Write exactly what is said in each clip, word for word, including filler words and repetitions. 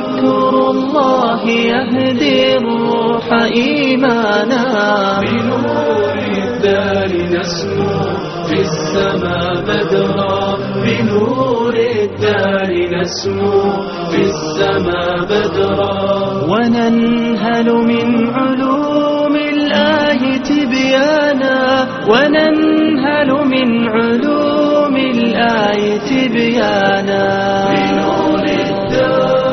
وذكر الله يهدي الروح إيمانا. بنور الدار نسمو في السماء بدرا، بنور الدار نسمو في السماء بدرا. وننهل من علوم الله تبيانا، وننهل من علوم الله تبيانا. بنور الدار.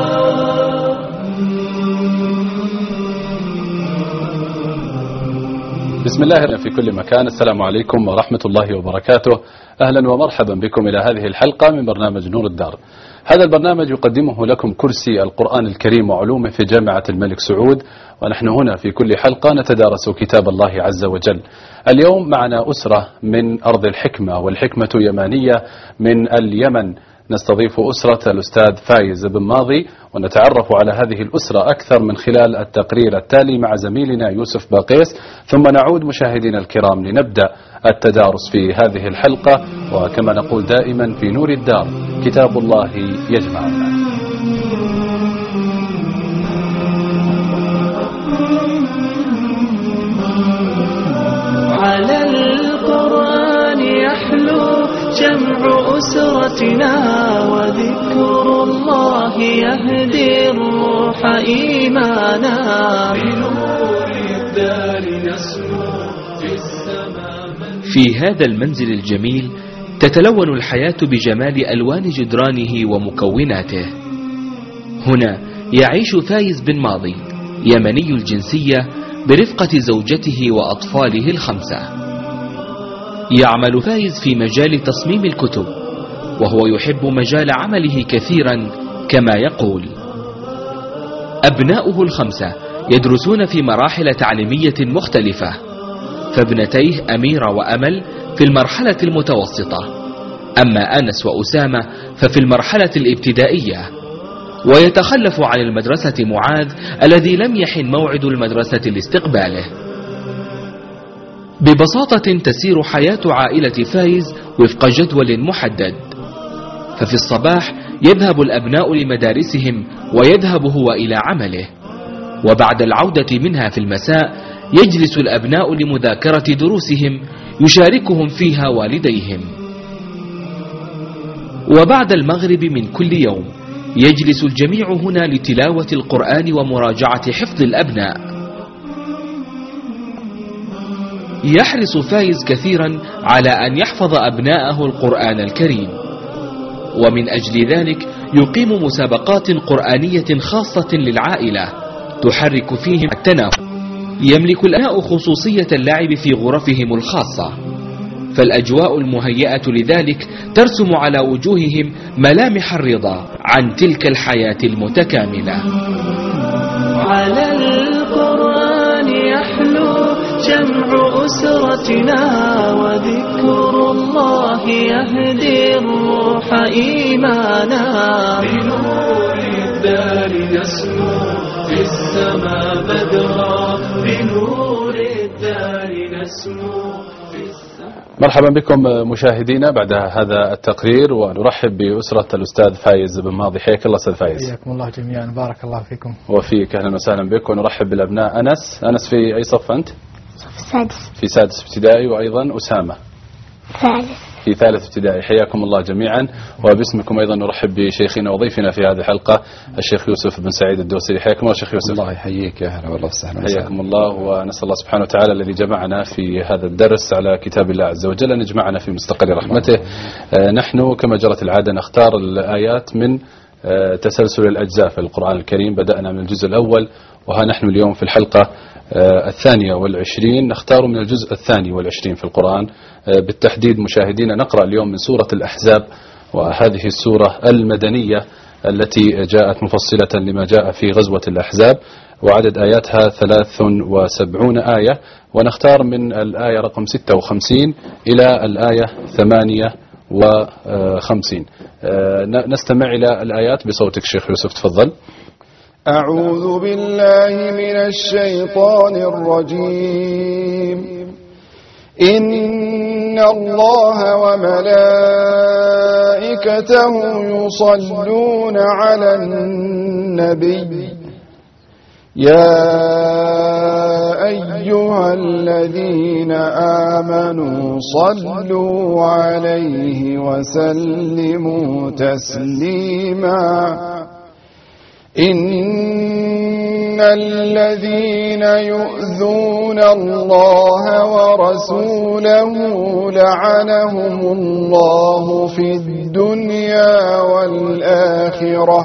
بسم الله في كل مكان. السلام عليكم ورحمة الله وبركاته. أهلا ومرحبا بكم إلى هذه الحلقة من برنامج نور الدار. هذا البرنامج يقدمه لكم كرسي القرآن الكريم وعلومه في جامعة الملك سعود، ونحن هنا في كل حلقة نتدارس كتاب الله عز وجل. اليوم معنا أسرة من أرض الحكمة، والحكمة يمانية من اليمن. نستضيف أسرة الأستاذ فايز بن ماضي، ونتعرف على هذه الأسرة أكثر من خلال التقرير التالي مع زميلنا يوسف باقيس، ثم نعود مشاهدينا الكرام لنبدأ التدارس في هذه الحلقة. وكما نقول دائما في نور الدار كتاب الله يجمعنا. على القرآن يحلو جمع أسرتنا، وذكر الله يهدي الروح إيمانا. بنور الدار نسمو في السماء. في هذا المنزل الجميل تتلون الحياة بجمال ألوان جدرانه ومكوناته. هنا يعيش فايز بن ماضي يمني الجنسية برفقة زوجته وأطفاله الخمسة. يعمل فايز في مجال تصميم الكتب، وهو يحب مجال عمله كثيرا كما يقول. أبناؤه الخمسة يدرسون في مراحل تعليمية مختلفة، فابنتيه أميرة وأمل في المرحلة المتوسطة، أما أنس وأسامة ففي المرحلة الابتدائية. ويتخلف عن المدرسة معاذ الذي لم يحن موعد المدرسة لاستقباله. ببساطة تسير حياة عائلة فايز وفق جدول محدد، ففي الصباح يذهب الأبناء لمدارسهم ويذهب هو إلى عمله، وبعد العودة منها في المساء يجلس الأبناء لمذاكرة دروسهم يشاركهم فيها والديهم. وبعد المغرب من كل يوم يجلس الجميع هنا لتلاوة القرآن ومراجعة حفظ الأبناء. يحرص فايز كثيرا على أن يحفظ أبناءه القرآن الكريم، ومن أجل ذلك يقيم مسابقات قرآنية خاصة للعائلة تحرك فيهم التنافس. يملك الأبناء خصوصية اللعب في غرفهم الخاصة، فالأجواء المهيئة لذلك ترسم على وجوههم ملامح الرضا عن تلك الحياة المتكاملة. على القرآن يحلو جمع أسرتنا، وذكر الله يهدي الروح إيمانا. بنور الدار نسمو في السماء بدرا، بنور الدار نسمو. مرحبا بكم مشاهدينا بعد هذا التقرير، ونرحب بأسرة الأستاذ فايز بن ماضي. حياك الله أستاذ فايز. حياكم الله جميعا، بارك الله فيكم. وفيك، أهلا وسهلا بك. ونرحب بالأبناء. أنس أنس في أي صف أنت؟ صف السادس. في سادس ابتدائي. وأيضا أسامة ثالث. في ثالث ابتدائي. حياكم الله جميعا. وباسمكم أيضا نرحب بشيخنا وضيفنا في هذه الحلقة الشيخ يوسف بن سعيد الدوسري. حياكم الله شيخ يوسف. الله يحييك، يا هلا والله وسهلا. حياكم الله. ونسأل الله سبحانه وتعالى الذي جمعنا في هذا الدرس على كتاب الله عز وجل أن يجمعنا في مستقر رحمته. نحن كما جرت العادة نختار الآيات من تسلسل الأجزاء في القرآن الكريم. بدأنا من الجزء الأول، وها نحن اليوم في الحلقة الثانية والعشرين نختار من الجزء الثاني والعشرين في القرآن. بالتحديد مشاهدينا نقرأ اليوم من سورة الأحزاب، وهذه السورة المدنية التي جاءت مفصلة لما جاء في غزوة الأحزاب، وعدد آياتها ثلاث وسبعون آية، ونختار من الآية رقم ستة وخمسين إلى الآية ثمانية وخمسين. نستمع إلى الآيات بصوتك شيخ يوسف، تفضل. أعوذ بالله من الشيطان الرجيم. إن الله وملائكته يصلون على النبي النبي يا أيها الذين آمنوا صلوا عليه وسلموا تسليما إن الذين يؤذون الله ورسوله لعنهم الله في الدنيا والآخرة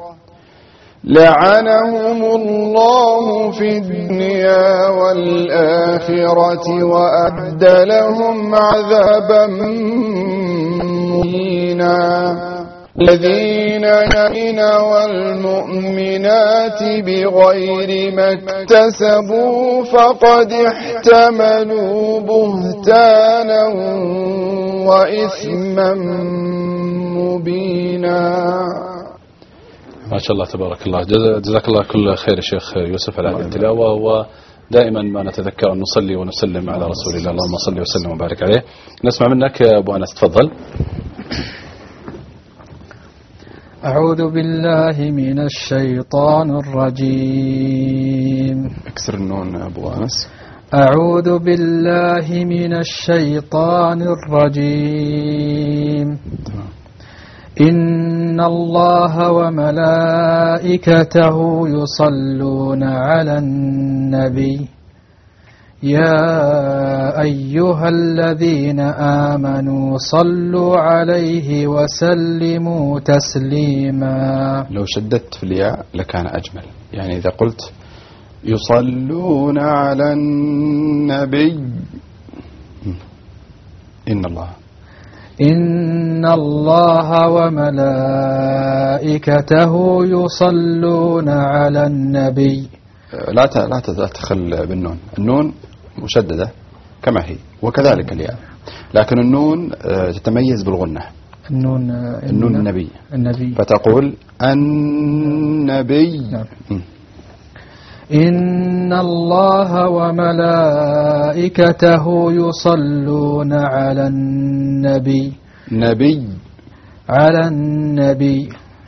لعنهم الله في الدنيا والآخرة وأعد لهم عذابا مهينا الذين يؤمنون والمؤمنات بغير ما اكتسبوا فقد احتملوا بهتانا وإثما مبينا. ما شاء الله تبارك الله. جزاك الله كل خير شيخ يوسف على هذه التلاوة. ودائما ما نتذكر أن نصلي ونسلم على رسول الله، اللهم صل وسلم وبارك عليه. نسمع منك أبو أنس، تفضل. أعوذ بالله من الشيطان الرجيم. اكسر النون أبو أنس. أعوذ بالله من الشيطان الرجيم. إن الله وملائكته يصلون على النبي يا أيها الذين آمنوا صلوا عليه وسلموا تسليما. لو شددت في الياء لكان أجمل، يعني إذا قلت يصلون على النبي إن الله إن الله وملائكته يصلون على النبي. لا لا تدخل بالنون، النون مشددة كما هي وكذلك الياء، لكن النون تتميز بالغنة. النون النون النبي النبي فتقول النبي. نعم. إن الله وملائكته يصلون على النبي نبي على النبي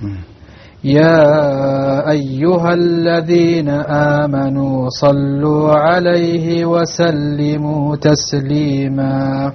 يا أيها الذين آمنوا صلوا عليه وسلموا تسليما.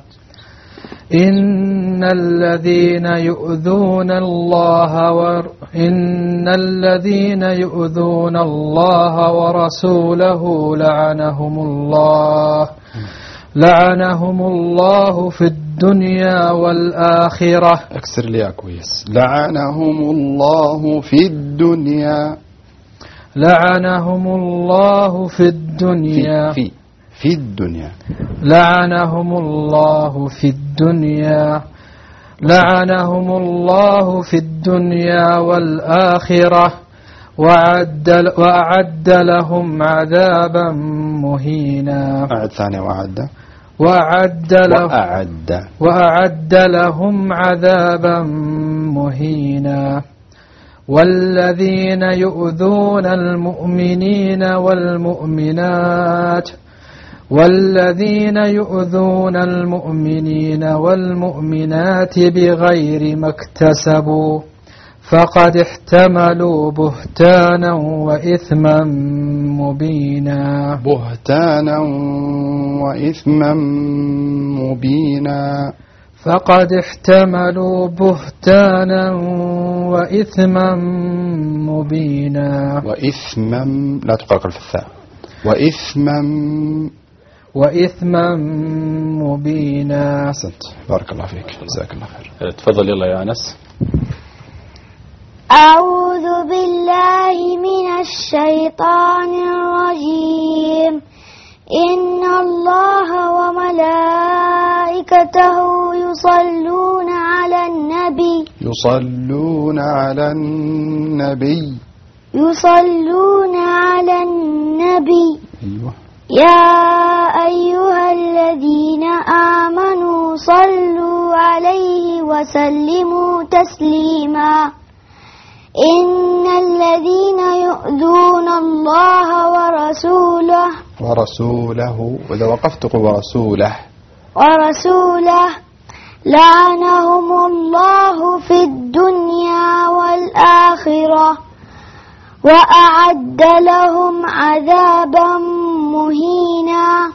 إن الذين يؤذون الله ور إن الذين يؤذون الله ورسوله لعنهم الله لعنهم الله في الدنيا والآخرة. اكسر لي كويس. لعنهم الله في الدنيا لعنهم الله في الدنيا في في, في الدنيا لعنهم الله في الدنيا لعنهم الله في الدنيا والآخرة وأعد وأعد لهم عذابا مهينا. أعد ثانية وأعد وأعد لهم وأعد وأعد لهم عذابا مهينا. والذين يؤذون المؤمنين والمؤمنات والذين يؤذون المؤمنين والمؤمنات بغير ما اكتسبوا فقد احتملوا بهتانا وإثما مبينا. بهتانا وإثما مبينا. فقد احتملوا بهتانا وإثما مبينا. وإثما لا تقلقل في الثاء. وإثما وإثما مبينا. أحسنت، بارك الله فيك، جزاك الله خير. تفضل يلا يا أنس. أعوذ بالله من الشيطان الرجيم. إن الله وملائكته يصلون على النبي يصلون على النبي يصلون على النبي أيوة. يا أيها الذين آمنوا صلوا عليه وسلموا تسليما. إن الذين يؤذون الله ورسوله ورسوله وإذا وقفت قل ورسوله ورسوله لعنهم الله في الدنيا والآخرة وأعد لهم عذابا مهينا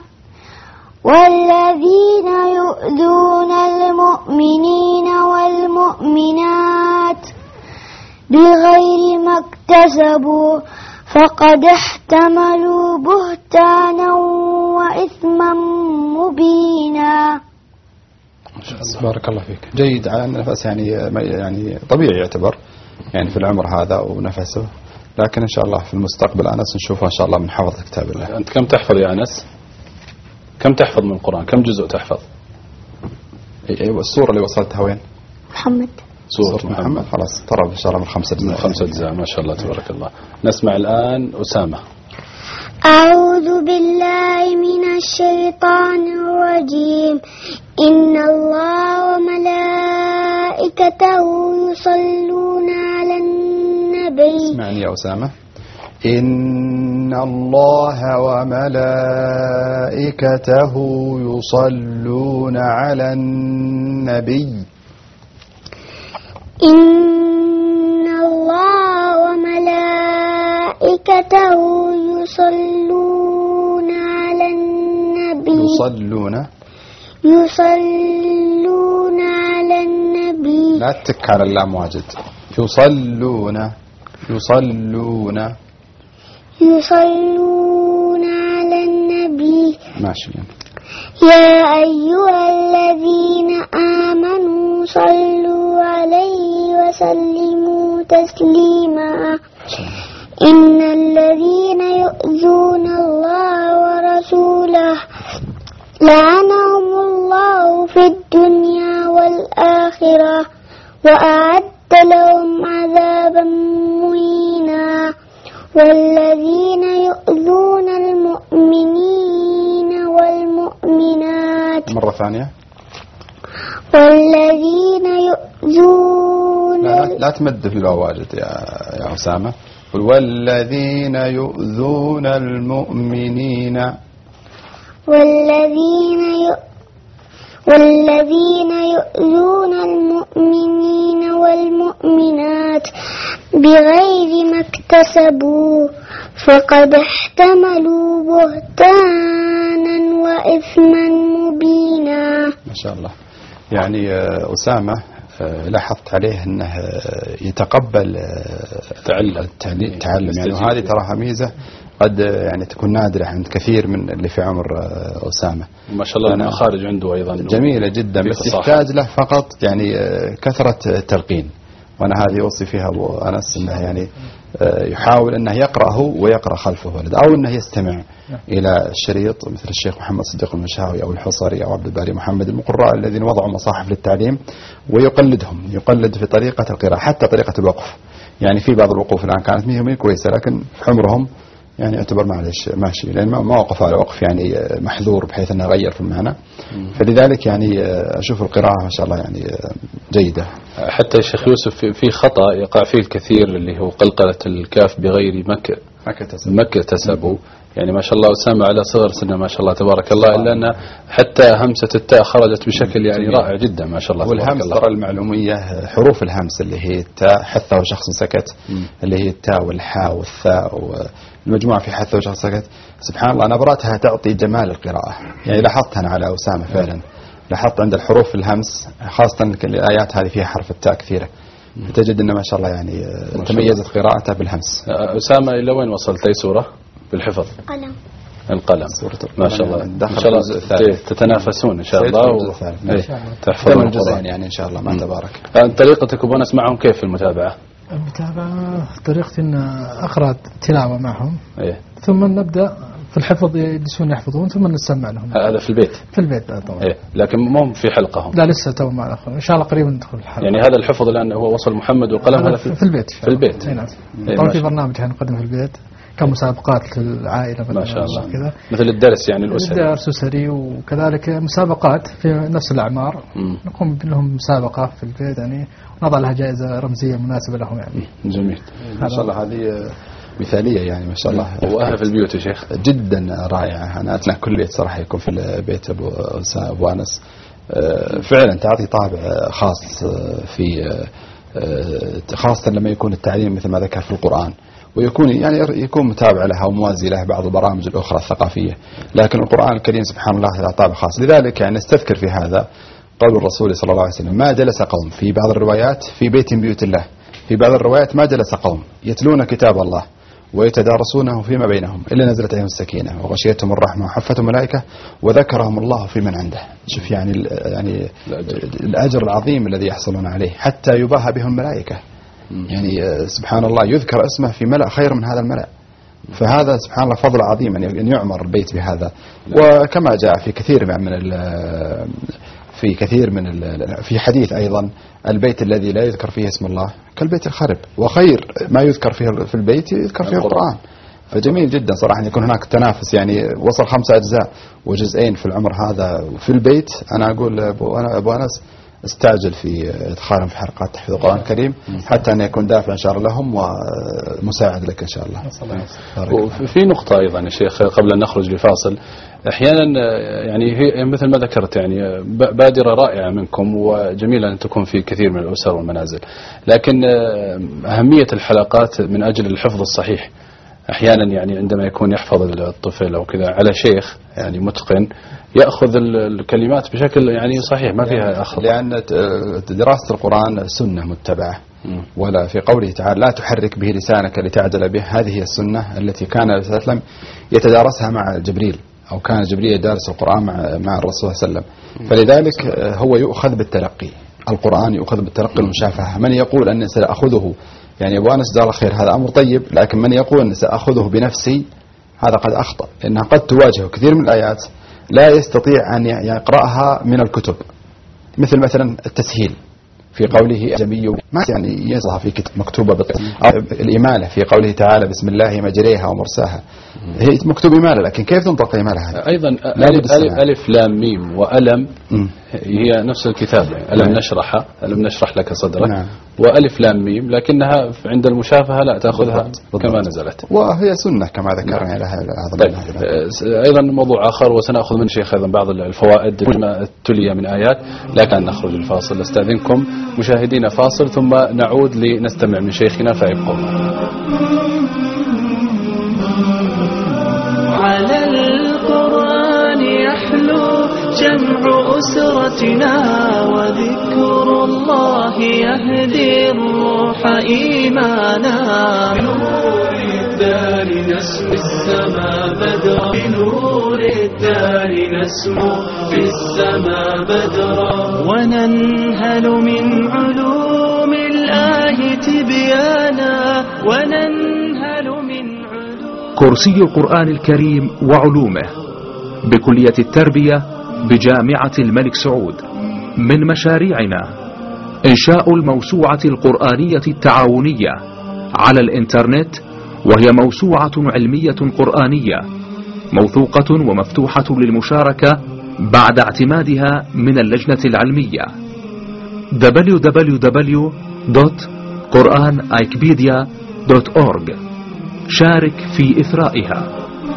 والذين يؤذون المؤمنين والمؤمنات بغير ما اكتسبوا فقد احتملوا بهتانا وإثما مبينا. بارك الله فيك. جيد. على أن نفس يعني يعني طبيعي يعتبر يعني في العمر هذا ونفسه، لكن إن شاء الله في المستقبل أنس نشوفه إن شاء الله من حفظ كتاب الله. أنت كم تحفظ يا أنس؟ كم تحفظ من القرآن؟ كم جزء تحفظ؟ أيوة السورة اللي وصلتها وين؟ محمد. سورة محمد. محمد خلاص ترى إن شاء الله من خمسة أجزاء. خمسة أجزاء ما شاء الله تبارك الله. نسمع الآن أسامة. أعوذ بالله من الشيطان الرجيم. إن الله وملائكته يصلون على النبي. اسمعني يا أسامة. إن الله وملائكته يصلون على النبي. إن الله وملائكته يصلون على النبي. يصلون يصلون على النبي. لا تك على اللام واجد. يصلون يصلون يصلون على النبي. ماشي. يا أيها الذين آمنوا صلوا عليه وسلموا تسليما. إن الذين يؤذون الله ورسوله لعنهم الله في الدنيا والآخرة وأعد لهم عذابا مهينا والذين يؤذون المؤمنين والمؤمنات. مرة ثانية. والذين يؤذون لا, لا تمد في الواو واجد يا يا أسامة. والذين يؤذون المؤمنين والذين يؤ والذين يؤذون المؤمنين والمؤمنات بغير ما اكتسبوا فقد احتملوا بهتانا وإثما مبينا. ما شاء الله. يعني أسامة لاحظت عليه أنه يتقبل تعلم التعلم يعني وهذه تراها ميزة قد يعني تكون نادرة عند كثير من اللي في عمر أسامة. ما شاء الله المخارج عنده أيضا جميلة جدا، بس يحتاج له فقط يعني كثرة التلقين، وأنا هذه أوصي فيها أبو أنس أنه يعني يحاول أنه يقرأ هو ويقرأ خلفه ولد، أو أنه يستمع إلى الشريط مثل الشيخ محمد صديق المشاوي أو الحصري أو عبد الباري محمد المقراء الذين وضعوا مصاحف للتعليم ويقلدهم، يقلد في طريقة القراءة حتى طريقة الوقف. يعني في بعض الوقوف الآن كانت مية كويسة، لكن في عمرهم يعني يعتبر معلش ماشي، لأن ما وقف على وقف يعني محذور بحيث أنه غير في المعنى. فلذلك يعني أشوف القراءة ما شاء الله يعني جيدة. حتى الشيخ يوسف في خطأ يقع فيه الكثير اللي هو قلقلة الكاف بغير مكة مكة تسبوا. يعني ما شاء الله أسامة على صغر سنة ما شاء الله تبارك الله، إلا أن حتى همسة التاء خرجت بشكل يعني رائع جدا ما شاء الله. والهمس ترى المعلومية حروف الهمس اللي هي التاء حثة وشخص سكت، اللي هي التاء والحاء والثاء والمجموعة في حثة وشخص سكت، سبحان الله نبراتها تعطي جمال القراءة. يعني لاحظت أنا على أسامة فعلا، لاحظت عند الحروف الهمس خاصة الآيات هذه فيها حرف التاء كثيرة، تجد أنه ما شاء الله يعني تميزت قراءتها بالهمس. أسامة إلى وين وصلت أي سورة بالحفظ؟ قلم. القلم. ما شاء الله إن شاء الله تتنافسون إن شاء الله تحفظون الجزئين يعني إن شاء الله ما تبارك. طريقتك أبو أنس معهم كيف في المتابعة؟ المتابعة طريقتي أن أقرأ تلاوة معهم إيه؟ ثم نبدأ في الحفظ يجلسون يحفظون ثم نسمع لهم. هذا في البيت؟ في البيت طبعا. إيه؟ لكن مو في حلقهم؟ لا لسه تو مع الأخر إن شاء الله قريبا ندخل الحلقة. يعني هذا الحفظ الآن هو وصل محمد والقلم هذا في, في البيت في البيت. نعم. طبعا في برنامج نقدم في البيت كمسابقات للعائلة ما شاء الله كذا. مثل الدرس يعني الأسري. الدرس أسري وكذلك مسابقات في نفس الأعمار مم. نقوم لهم مسابقة في البيت يعني نضع لها جائزة رمزية مناسبة لهم يعني. جميل ما شاء الله هذه مثالية يعني ما شاء الله. وأهل في البيوت يا شيخ جدا رائعة. أنا أتمنى كل بيت صراحة يكون في البيت أبو أبو أنس فعلا تعطي طابع خاص في خاصة لما يكون التعليم مثل ما ذكر في القرآن ويكون يعني يكون متابع لها وموازي لها بعض البرامج الأخرى الثقافية. لكن القرآن الكريم سبحان الله له طابع خاص. لذلك يعني نستذكر في هذا قول الرسول صلى الله عليه وسلم: ما جلس قوم في بعض الروايات في بيت من بيوت الله، في بعض الروايات ما جلس قوم يتلون كتاب الله ويتدارسونه فيما بينهم إلا نزلت عليهم السكينة وغشيتهم الرحمة وحفتهم الملائكة وذكرهم الله في من عنده. شوف يعني يعني الأجر العظيم الذي يحصلون عليه حتى يباهى بهم الملائكة. يعني سبحان الله يذكر اسمه في ملأ خير من هذا الملأ. فهذا سبحان الله فضل عظيم أن يعمر البيت بهذا. وكما جاء في كثير من في كثير من في حديث أيضا: البيت الذي لا يذكر فيه اسم الله كالبيت الخرب، وخير ما يذكر فيه في البيت يذكر فيه القرآن. فجميل جدا صراحة أن يكون هناك تنافس. يعني وصل خمسة أجزاء وجزئين في العمر هذا في البيت. أنا أقول أبو أنس استعجل في إدخالهم في حلقات تحفيظ القرآن الكريم حتى أن يكون دافع إن شاء الله لهم ومساعد لك إن شاء الله. وفي نقطة أيضا يا شيخ قبل أن نخرج لفاصل، أحيانا يعني هي مثل ما ذكرت يعني بادرة رائعة منكم وجميلة أن تكون في كثير من الأسر والمنازل، لكن أهمية الحلقات من أجل الحفظ الصحيح. أحيانا يعني عندما يكون يحفظ الطفل أو كذا على شيخ يعني متقن يأخذ الكلمات بشكل يعني صحيح ما فيها أخذ. لأن دراسة القرآن سنة متبعة، ولا في قوله تعالى: لا تحرك به لسانك لتعجل به. هذه هي السنة التي كان الرسول صلى الله عليه وسلم يتدارسها مع جبريل، أو كان جبريل يدارس القرآن مع مع الرسول صلى الله عليه وسلم. فلذلك هو يؤخذ بالتلقي، القرآن يؤخذ بالتلقي والمشافهة. من يقول أن سأخذه يعني أبو أنس جزاه خير هذا أمر طيب، لكن من يقول أن سأخذه بنفسي هذا قد أخطأ، لأنها قد تواجه كثير من الآيات لا يستطيع أن يقرأها من الكتب، مثل مثلا التسهيل في قوله أجمي ما يعني يصلها في كتب مكتوبة بالطبع، أو الإمالة في قوله تعالى: بسم الله مجريها ومرساها. هي مكتوب إمالة لكن كيف تنطق إمالة؟ أيضا ألف, ألف لام ميم وألم م. هي نفس الكتاب. ألم نشرح ألم نشرح لك صدرك. نعم. وألف لام ميم لكنها عند المشافهة لا تأخذها بالضبط. كما نزلت، وهي سنة كما ذكرنا لها. طيب. أيضا موضوع آخر وسنأخذ من شيخ أيضا بعض الفوائد التلية من آيات، لكن نخرج الفاصل. استأذنكم مشاهدين فاصل ثم نعود لنستمع من شيخنا فيبقوا. على القرآن يحلو جمع أسرتنا وذكر الله يهدي الروح إيمانا. بنور الدار نسمو السماء بدرا، بنور الدار نسمو في السماء بدرا، وننهل من علوم الله تبيانا، وننهل من كرسي القرآن الكريم وعلومه بكلية التربية بجامعة الملك سعود. من مشاريعنا إنشاء الموسوعة القرآنية التعاونية على الإنترنت، وهي موسوعة علمية قرآنية موثوقة ومفتوحة للمشاركة بعد اعتمادها من اللجنة العلمية. دبليو دبليو دبليو دوت قرآن آيكبيديا دوت أورج. شارك في إثرائها.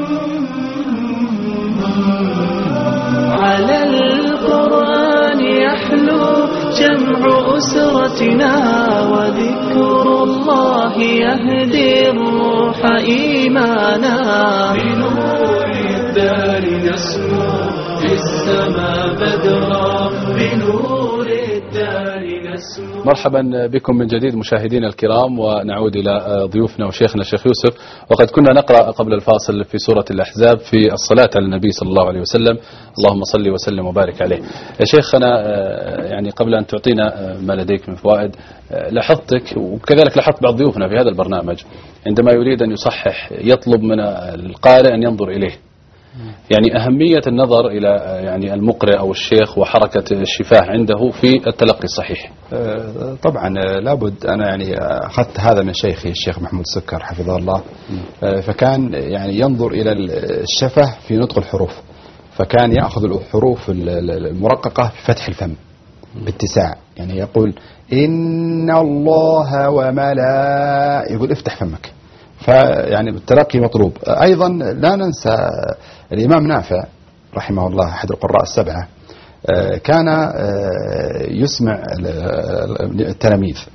على القرآن يحلو جمع أسرتنا وذكر الله يهدي الروح إيمانا. بنور الدار نسمو في السماء بدرا، بنور الدار نسمو. مرحبا بكم من جديد مشاهدينا الكرام، ونعود إلى ضيوفنا وشيخنا الشيخ يوسف. وقد كنا نقرأ قبل الفاصل في سورة الأحزاب في الصلاة على النبي صلى الله عليه وسلم: اللهم صل وسلم وبارك عليه. يا شيخنا يعني قبل أن تعطينا ما لديك من فوائد، لاحظتك وكذلك لاحظت بعض ضيوفنا في هذا البرنامج عندما يريد أن يصحح يطلب من القارئ أن ينظر إليه. يعني أهمية النظر إلى يعني المقرئ أو الشيخ وحركة الشفاه عنده في التلقي الصحيح. طبعا لابد. أنا يعني أخذت هذا من شيخي الشيخ محمود السكر حفظه الله، فكان يعني ينظر إلى الشفه في نطق الحروف، فكان يأخذ الحروف المرققة في فتح الفم باتساع. يعني يقول إن الله وملا، يقول افتح فمك. فيعني التلقي مطلوب. أيضا لا ننسى الإمام نافع رحمه الله أحد القراء السبعة، كان يسمع التلاميذ،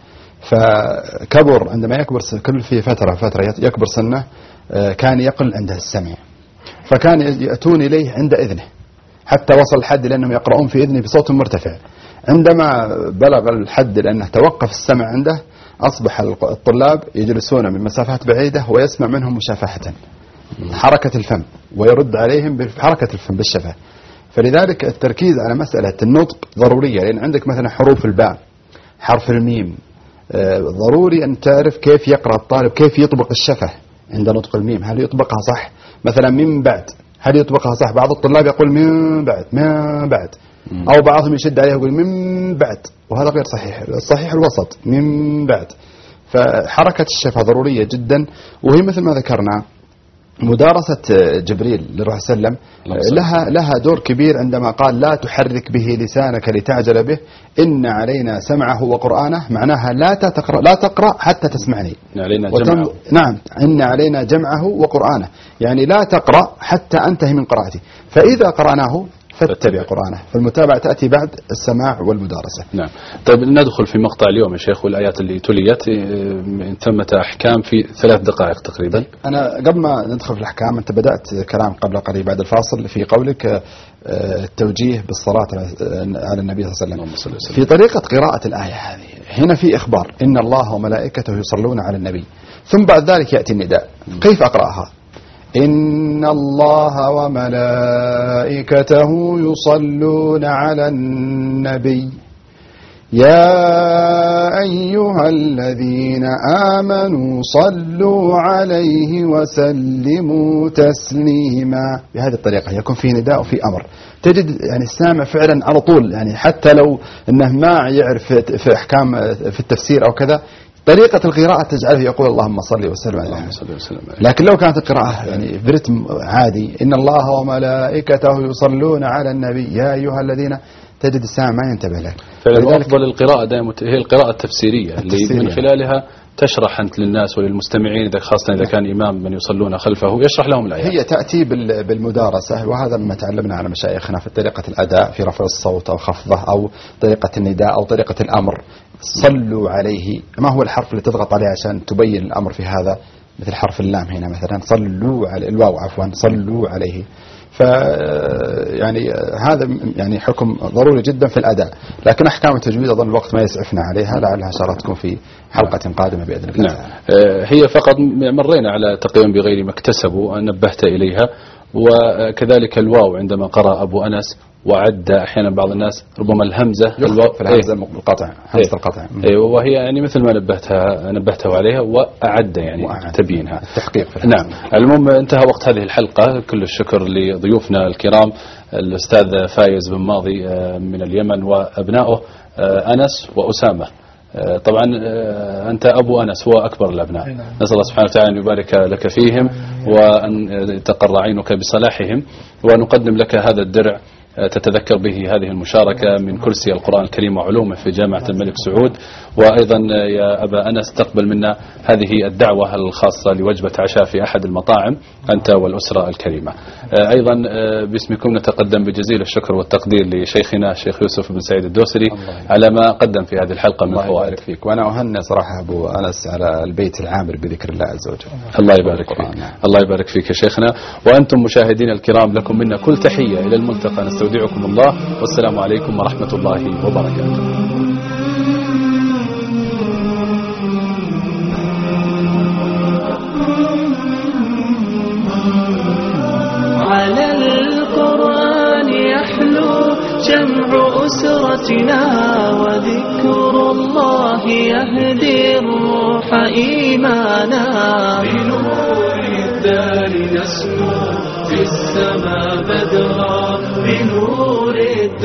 فكبر عندما يكبر كل في فترة فترة يكبر سنه كان يقل عنده السمع، فكان يأتون إليه عند إذنه حتى وصل الحد لأنهم يقرؤون في إذنه بصوت مرتفع. عندما بلغ الحد لأنه توقف السمع عنده أصبح الطلاب يجلسون من مسافات بعيدة ويسمع منهم مشافهة حركة الفم ويرد عليهم بحركة الفم بالشفة. فلذلك التركيز على مسألة النطق ضرورية، لأن عندك مثلا حروف الباء، حرف الميم، ضروري أن تعرف كيف يقرأ الطالب، كيف يطبق الشفة عند نطق الميم، هل يطبقها صح؟ مثلا من بعد هل يطبقها صح؟ بعض الطلاب يقول من بعد من بعد، أو بعضهم يشد عليه يقول من بعد، وهذا غير صحيح. الصحيح الوسط من بعد. فحركة الشفة ضرورية جدا، وهي مثل ما ذكرنا مدارسة جبريل للرسول صلى الله عليه وسلم لها لها دور كبير عندما قال لا تحرك به لسانك لتعجل به إن علينا سمعه وقرآنه، معناها لا تقرأ لا تقرأ حتى تسمعني. علينا جمعه. نعم، إن علينا جمعه وقرآنه، يعني لا تقرأ حتى أنتهي من قراءتي، فإذا قرأناه فاتبع قرآنه. فالمتابعة تأتي بعد السماع والمدارسة. نعم. طيب ندخل في مقطع اليوم يا شيخ، والآيات اللي تليت تمت أحكام في ثلاث دقائق تقريبا. أنا قبل ما ندخل في الأحكام، أنت بدأت كلام قبل قليل بعد الفاصل في قولك التوجيه بالصلاة على النبي صلى الله عليه وسلم في طريقة قراءة الآية هذه. هنا في إخبار إن الله وملائكته يصلون على النبي، ثم بعد ذلك يأتي النداء. كيف أقرأها؟ إن الله وملائكته يصلون على النبي يا أيها الذين آمنوا صلوا عليه وسلموا تسليما. بهذه الطريقة يكون فيه نداء وفي أمر، تجد يعني السامع فعلا على طول، يعني حتى لو أنه ما يعرف في أحكام في التفسير أو كذا، طريقة القراءة تجعله يقول اللهم صل وسلم عليه. لكن لو كانت القراءة يعني برتم عادي إن الله وملائكته يصلون على النبي يا أيها الذين، تجد السامع ما ينتبه له. فأفضل القراءة دائما هي القراءة التفسيرية, التفسيرية اللي من خلالها تشرح أنت للناس وللمستمعين، إذا خاصة إذا كان إمام من يصلون خلفه يشرح لهم الآيات. هي تأتي بالمدارسة، وهذا ما تعلمنا على مشايخنا في طريقة الأداء في رفع الصوت أو خفضه، أو طريقة النداء أو طريقة الأمر. صلوا عليه، ما هو الحرف اللي تضغط عليه عشان تبين الأمر في هذا؟ مثل حرف اللام هنا مثلا، صلوا على الواو عفوا صلوا عليه. ف يعني هذا يعني حكم ضروري جدا في الأداء. لكن أحكام التجويد أظن الوقت ما يسعفنا عليها، لعلها إن شاء الله تكون في حلقة قادمة بإذن الله. نعم. هي فقط مرينا على تقييم بغير ما اكتسبوا، نبهت إليها. وكذلك الواو عندما قرأ أبو أنس وعد، أحيانا بعض الناس ربما الهمزة الواو في الهمزة القطع، همزة القطع، أيوة، وهي يعني مثل ما نبهتها نبهته عليها وأعد يعني وأعد. تبينها التحقيق في نعم. المهم انتهى وقت هذه الحلقة. كل الشكر لضيوفنا الكرام الأستاذ فايز بن ماضي من اليمن وأبنائه أنس وأسامة. طبعا أنت أبو أنس هو أكبر الأبناء، نسأل الله سبحانه وتعالى أن يبارك لك فيهم وأن تقر عينك بصلاحهم، ونقدم لك هذا الدرع تتذكر به هذه المشاركة من كرسي القرآن الكريم وعلومه في جامعة الملك سعود. وأيضا يا أبا أنس تقبل منا هذه الدعوة الخاصة لوجبة عشاء في أحد المطاعم أنت والأسرة الكريمة. أيضا باسمكم نتقدم بجزيل الشكر والتقدير لشيخنا الشيخ يوسف بن سعيد الدوسري على ما قدم في هذه الحلقة من فوائد. فيك. وأنا أهنئ صراحة أبو أنس على البيت العامر بذكر الله عز وجل. الله يبارك فيك. الله يبارك فيك يا شيخنا. وأنتم مشاهدين الكرام لكم منا كل تحية إلى الملتقى، نستودعكم الله والسلام عليكم ورحمة الله وبركاته. على القرآن يحلو جمع أسرتنا، وذكر الله يهدي الروح إيمانا. بنور الدار نسمو في السماء بدرا، بنور